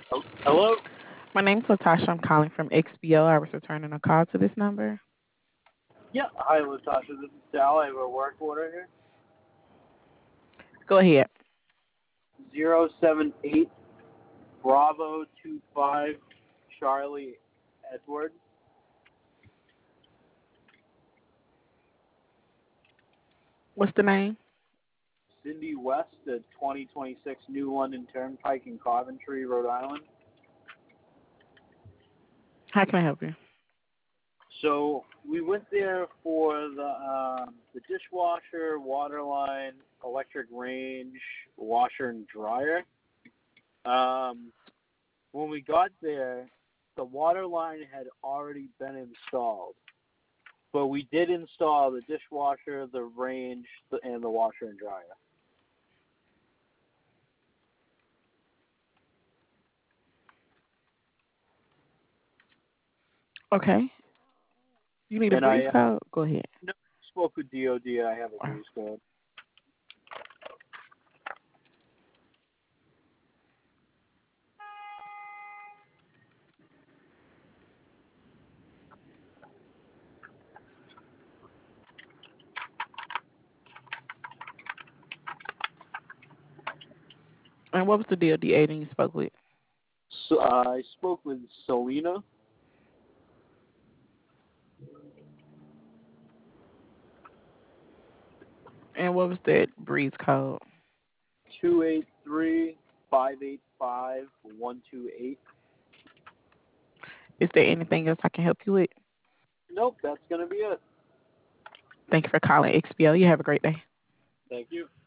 Oh, hello? My name's Latasha. I'm calling from XBO. I was returning a call to this number. Yeah, hi, Latasha. This is Sal. I have a work order here. Go ahead. 078 Bravo 25 Charlie Edward. What's the name? Cindy West at 2026 New London Turnpike in Coventry, Rhode Island. How can I help you? So we went there for the dishwasher, water line, electric range, washer and dryer. Um, when we got there, the water line had already been installed. But we did install the dishwasher, the range, and the washer and dryer. Okay. You need a And breeze code? Go ahead. no, spoke with DOD. I have a grease code. And what was the deal, the agent you spoke with? So I spoke with Selena. And what was that breeze code? 283-585-128. Is there anything else I can help you with? Nope, that's gonna be it. Thank you for calling XBO. You have a great day. Thank you.